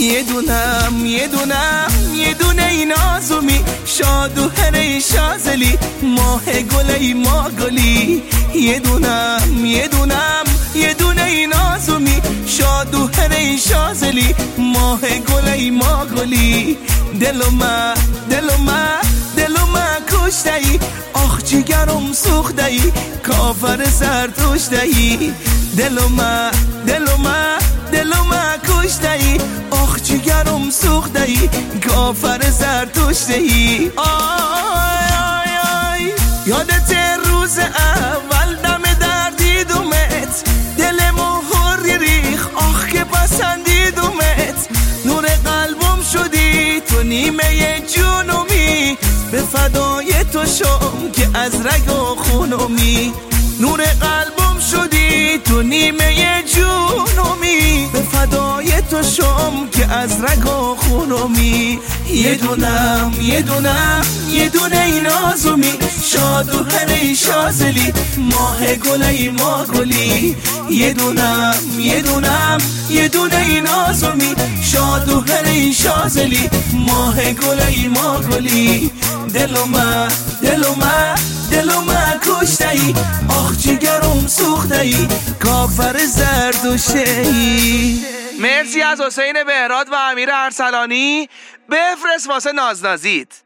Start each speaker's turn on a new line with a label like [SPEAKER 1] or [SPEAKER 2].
[SPEAKER 1] یه دونه این آزومی شاد و هره شازلی ماه گلی ما گلی یه دونه این آزومی شاد و هره شازلی ماه گلی ما گلی دلو ما کشتهی آخ جگرم سوختهی کافر زرتشتهی دلو ما کشتهی آخ جگرم سوختهی کافر زرتشتهی آی یادت روز اول دم دردیدمت دلمو هر ریخ آخ که پسندیدمت نور قلبم شدی تو نیمه جونمی به فدای تو شم که از رگ و خونمی نور قلبم شدی تو نیمه جونمی به فدای تو شم که از رگ و خونمی یه دونه این آزومی شاد و هره شازلی ماه گلی ما گلی یه دونه این آزومی شاد و هره شازلی ماه گلی ما گلی دلو ما کشتهی آخ جگرم سوختهی کافر زردوشهی.
[SPEAKER 2] مرسی از حسین بهراد و امیر ارسلانی. بفرست واسه نازنازیت.